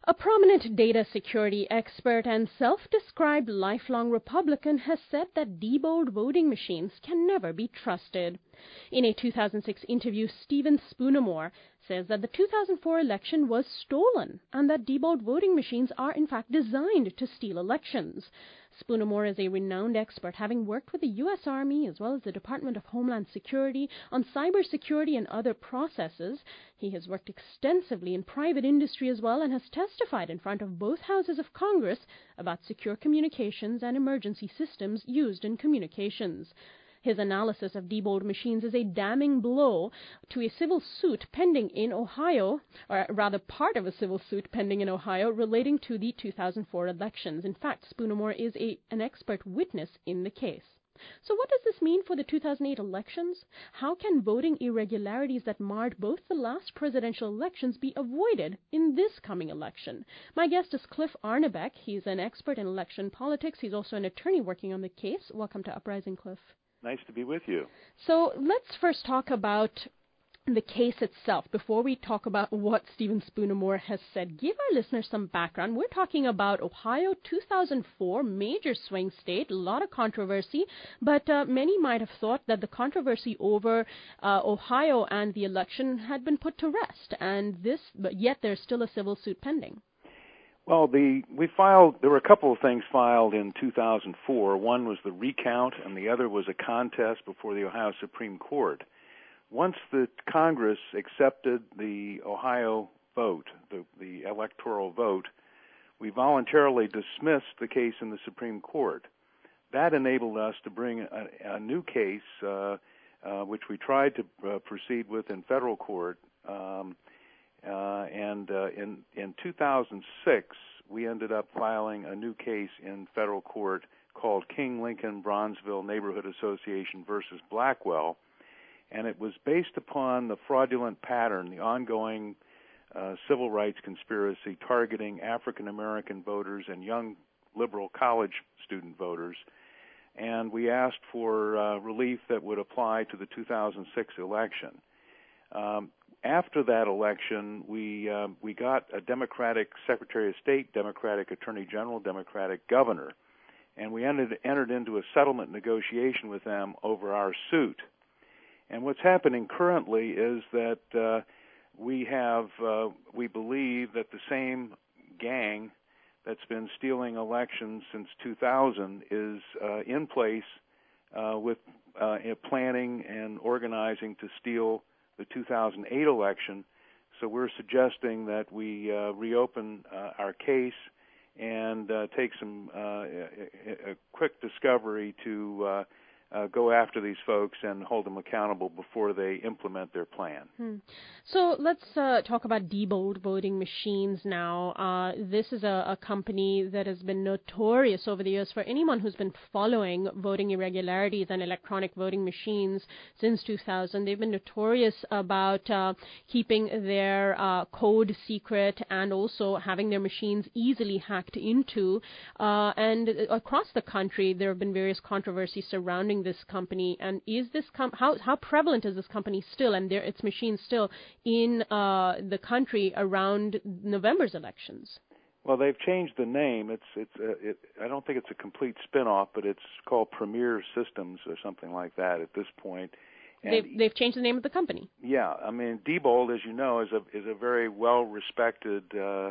A prominent data security expert and self-described lifelong Republican has said that Diebold voting machines can never be trusted. In a 2006 interview, Stephen Spoonermore says that the 2004 election was stolen and that Diebold voting machines are in fact designed to steal elections. Spoonermore is a renowned expert, having worked with the U.S. Army as well as the Department of Homeland Security on cybersecurity and other processes. He has worked extensively in private industry as well and has testified in front of both houses of Congress about secure communications and emergency systems used in communications. His analysis of Diebold machines is a damning blow to a civil suit pending in Ohio, or rather part of a civil suit pending in Ohio relating to the 2004 elections. In fact, Spoonermore is an expert witness in the case. So what does this mean for the 2008 elections? How can voting irregularities that marred both the last presidential elections be avoided in this coming election? My guest is Cliff Arnebeck. He's an expert in election politics. He's also an attorney working on the case. Welcome to Uprising, Cliff. Nice to be with you. So let's first talk about the case itself before we talk about what Stephen Spoonermore has said. Give our listeners some background. We're talking about Ohio 2004, major swing state, a lot of controversy, but many might have thought that the controversy over Ohio and the election had been put to rest, but yet there's still a civil suit pending. Well, there were a couple of things filed in 2004. One was the recount, and the other was a contest before the Ohio Supreme Court. Once the Congress accepted the Ohio vote, the electoral vote, we voluntarily dismissed the case in the Supreme Court. That enabled us to bring a new case, which we tried to proceed with in federal court. In 2006, we ended up filing a new case in federal court called King Lincoln Bronzeville Neighborhood Association versus Blackwell, and it was based upon the fraudulent pattern, the ongoing civil rights conspiracy targeting African American voters and young liberal college student voters. And we asked for relief that would apply to the 2006 election. After that election, we got a Democratic Secretary of State, Democratic Attorney General, Democratic Governor, and we entered into a settlement negotiation with them over our suit. And what's happening currently is that we believe that the same gang that's been stealing elections since 2000 is in place with planning and organizing to steal the 2008 election. So we're suggesting that we reopen our case and take a quick discovery to go after these folks and hold them accountable before they implement their plan. So let's talk about Diebold voting machines now. This is a company that has been notorious over the years for anyone who's been following voting irregularities and electronic voting machines since 2000. They've been notorious about keeping their code secret and also having their machines easily hacked into. And across the country, there have been various controversies surrounding this company. And is this how prevalent is this company still and its machines still in the country around November's elections? Well, they've changed the name. I don't think it's a complete spin-off, but it's called Premier Systems or something like that at this point. And they've changed the name of the company. Yeah, I mean, Diebold, as you know, is a very well-respected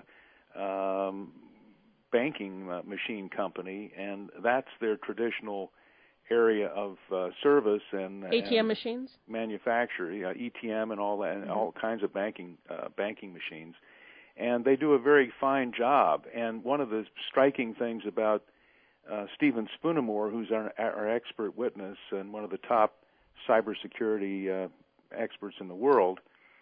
banking machine company, and that's their traditional area of service and ATM machines, manufacture, ETM and all that, and all kinds of banking machines, and they do a very fine job. And one of the striking things about Stephen Spoonermore, who's our expert witness and one of the top cybersecurity experts in the world,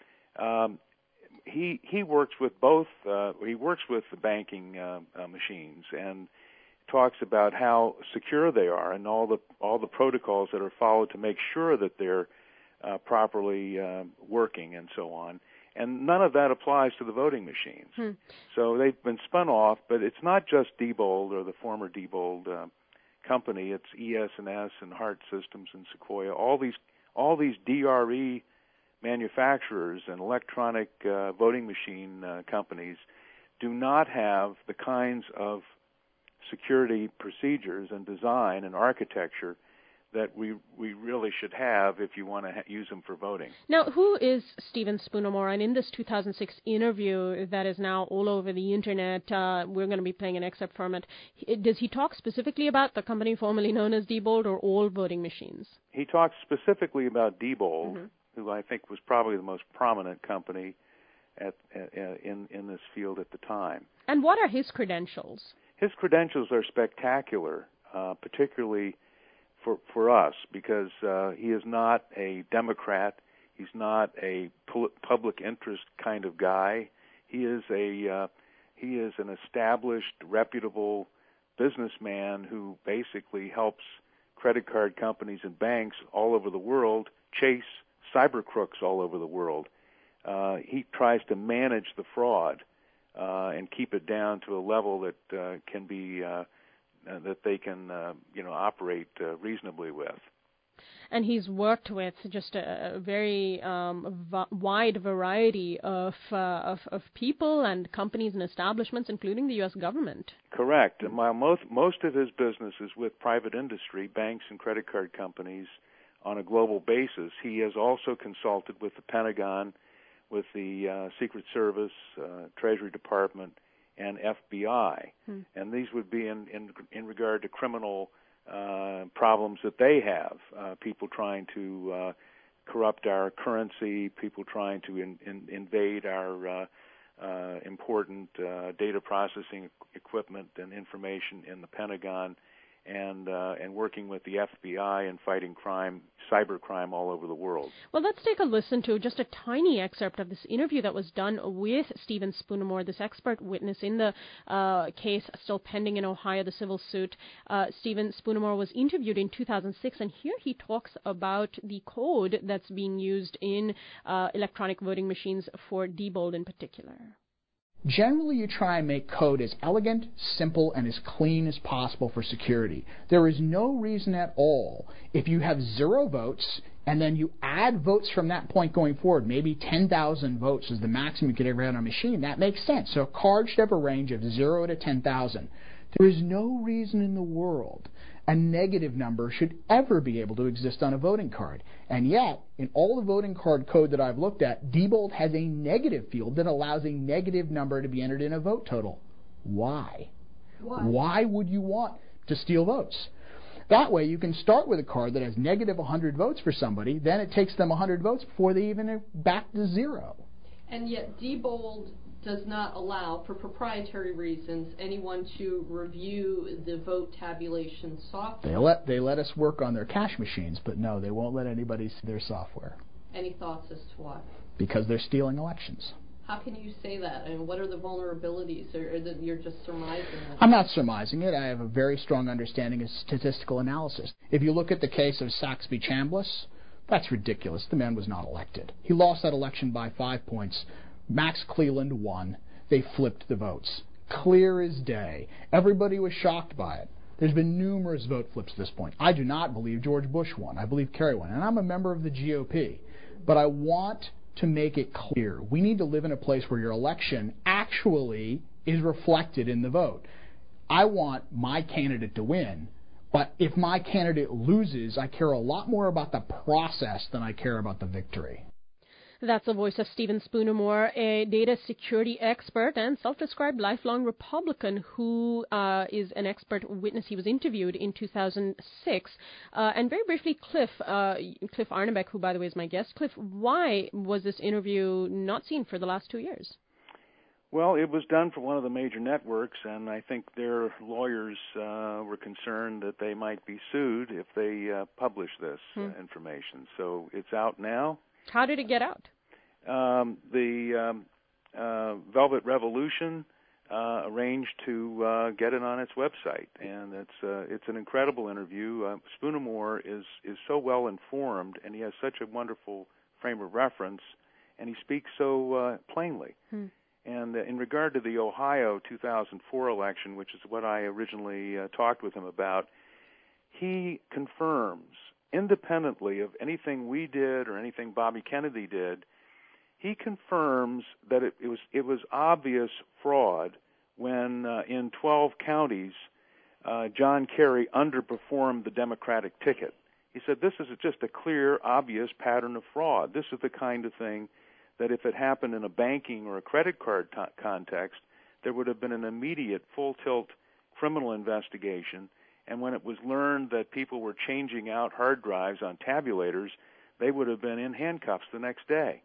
he works with both. He works with the banking machines and talks about how secure they are and all the protocols that are followed to make sure that they're properly working and so on. And none of that applies to the voting machines. So they've been spun off, but it's not just Diebold or the former Diebold company. It's ES&S and Hart Systems and Sequoia. All these DRE manufacturers and electronic voting machine companies do not have the kinds of security procedures and design and architecture that we really should have if you want to use them for voting. Now, who is Stephen Spoonermore? And in this 2006 interview that is now all over the internet, we're going to be playing an excerpt from it. Does he talk specifically about the company formerly known as Diebold or all voting machines? He talks specifically about Diebold, who I think was probably the most prominent company in this field at the time. And what are his credentials? His credentials are spectacular, particularly for us, because he is not a Democrat. He's not a public interest kind of guy. He is an established, reputable businessman who basically helps credit card companies and banks all over the world chase cyber crooks all over the world. He tries to manage the fraud and keep it down to a level that can be that they can operate reasonably with. And he's worked with just a very wide variety of people and companies and establishments, including the U.S. government. Correct. And while most of his business is with private industry, banks and credit card companies on a global basis, he has also consulted with the Pentagon, with the Secret Service, Treasury Department, and FBI. And these would be in regard to criminal problems that they have, people trying to corrupt our currency, people trying to invade our important data processing equipment and information in the Pentagon, and working with the FBI and fighting crime, cybercrime all over the world. Well, let's take a listen to just a tiny excerpt of this interview that was done with Stephen Spoonermore, this expert witness in the case still pending in Ohio, the civil suit. Stephen Spoonermore was interviewed in 2006, and here he talks about the code that's being used in electronic voting machines for Diebold in particular. Generally, you try and make code as elegant, simple, and as clean as possible for security. There is no reason at all, if you have 0 votes and then you add votes from that point going forward, maybe 10,000 votes is the maximum you could ever have on a machine, that makes sense. So a card should have a range of 0 to 10,000. There is no reason in the world a negative number should ever be able to exist on a voting card. And yet, in all the voting card code that I've looked at, Diebold has a negative field that allows a negative number to be entered in a vote total. Why? Why would you want to steal votes? That way you can start with a card that has negative 100 votes for somebody, then it takes them 100 votes before they even are back to 0. And yet Diebold does not allow, for proprietary reasons, anyone to review the vote tabulation software. They let us work on their cash machines, but no, they won't let anybody see their software. Any thoughts as to why? Because they're stealing elections. How can you say that? I mean, what are the vulnerabilities? Or that you're just surmising it? I'm not surmising it. I have a very strong understanding of statistical analysis. If you look at the case of Saxby Chambliss, that's ridiculous. The man was not elected. He lost that election by 5 points. Max Cleland won. They flipped the votes. Clear as day. Everybody was shocked by it. There's been numerous vote flips at this point. I do not believe George Bush won. I believe Kerry won. And I'm a member of the GOP. But I want to make it clear. We need to live in a place where your election actually is reflected in the vote. I want my candidate to win. But if my candidate loses, I care a lot more about the process than I care about the victory. That's the voice of Stephen Spoonermore, a data security expert and self-described lifelong Republican who is an expert witness. He was interviewed in 2006. And very briefly, Cliff Arnebeck, who, by the way, is my guest. Cliff, why was this interview not seen for the last 2 years? Well, it was done for one of the major networks, and I think their lawyers were concerned that they might be sued if they publish this information. So it's out now. How did it get out? The Velvet Revolution arranged to get it on its website, and it's an incredible interview. Spoonermore is so well informed, and he has such a wonderful frame of reference, and he speaks so plainly. And in regard to the Ohio 2004 election, which is what I originally talked with him about, he confirms, independently of anything we did or anything Bobby Kennedy did, he confirms that it was obvious fraud when in 12 counties John Kerry underperformed the Democratic ticket. He said this is just a clear, obvious pattern of fraud. This is the kind of thing that if it happened in a banking or a credit card context, there would have been an immediate full-tilt criminal investigation. And when it was learned that people were changing out hard drives on tabulators, they would have been in handcuffs the next day.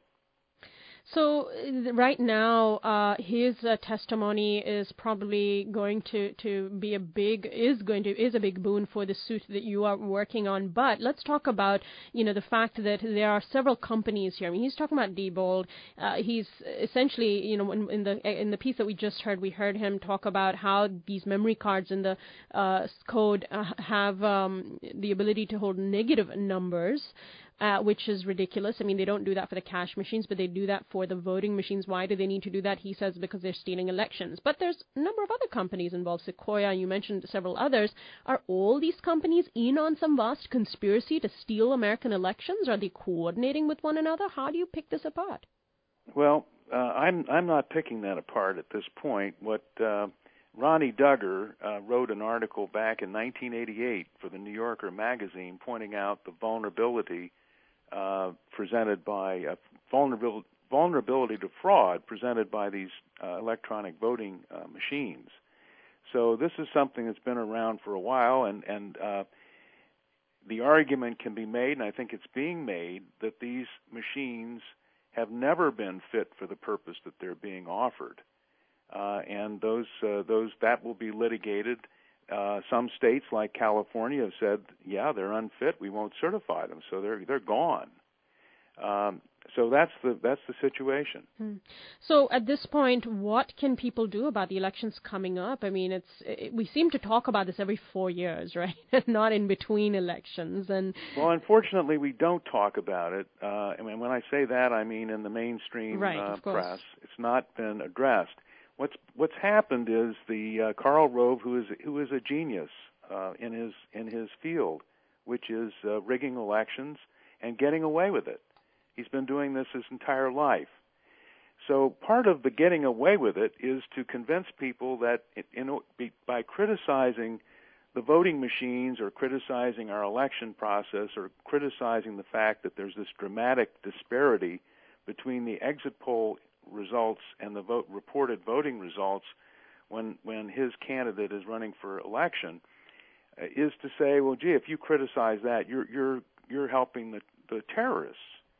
So right now, his testimony is probably going to be a big boon for the suit that you are working on. But let's talk about the fact that there are several companies here. I mean, he's talking about Diebold. He's essentially in the piece that we just heard, we heard him talk about how these memory cards in the code have the ability to hold negative numbers. Which is ridiculous. I mean, they don't do that for the cash machines, but they do that for the voting machines. Why do they need to do that? He says because they're stealing elections. But there's a number of other companies involved. Sequoia, you mentioned several others. Are all these companies in on some vast conspiracy to steal American elections? Are they coordinating with one another? How do you pick this apart? Well, I'm not picking that apart at this point. What Ronnie Duggar wrote an article back in 1988 for the New Yorker magazine pointing out the vulnerability presented by vulnerability to fraud presented by these electronic voting machines. So this is something that's been around for a while, and the argument can be made, and I think it's being made, that these machines have never been fit for the purpose that they're being offered, and that will be litigated. Some states, like California, have said, "Yeah, they're unfit. We won't certify them." So they're gone. So that's the situation. So at this point, what can people do about the elections coming up? I mean, we seem to talk about this every 4 years, right? Not in between elections. Well, unfortunately, we don't talk about it. I mean, when I say that, I mean in the mainstream press. It's not been addressed. What's happened is the Karl Rove, who is a genius in his field, which is rigging elections and getting away with it. He's been doing this his entire life. So part of the getting away with it is to convince people that by criticizing the voting machines or criticizing our election process or criticizing the fact that there's this dramatic disparity between the exit poll results and the reported voting results when his candidate is running for election, is to say, well, gee, if you criticize that, you're helping the terrorists.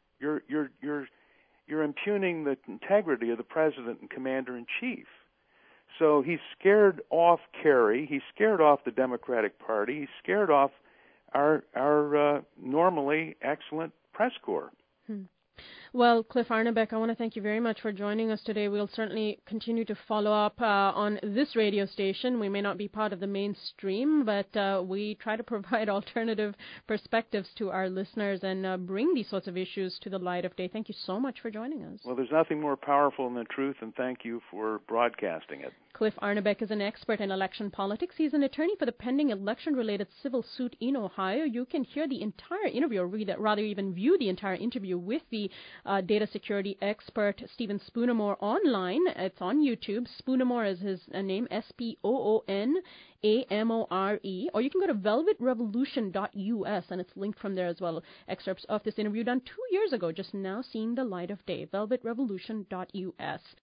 You're impugning the integrity of the president and commander-in-chief. So he's scared off Kerry. He's scared off the Democratic Party. He's scared off our normally excellent press corps. Well, Cliff Arnebeck, I want to thank you very much for joining us today. We'll certainly continue to follow up on this radio station. We may not be part of the mainstream, but we try to provide alternative perspectives to our listeners and bring these sorts of issues to the light of day. Thank you so much for joining us. Well, there's nothing more powerful than the truth, and thank you for broadcasting it. Cliff Arnebeck is an expert in election politics. He's an attorney for the pending election-related civil suit in Ohio. You can hear the entire interview, or rather even view the entire interview with the data security expert Stephen Spoonamore online. It's on YouTube. Spoonamore is his name, Spoonamore. Or you can go to velvetrevolution.us, and it's linked from there as well. Excerpts of this interview done 2 years ago, just now seeing the light of day. velvetrevolution.us.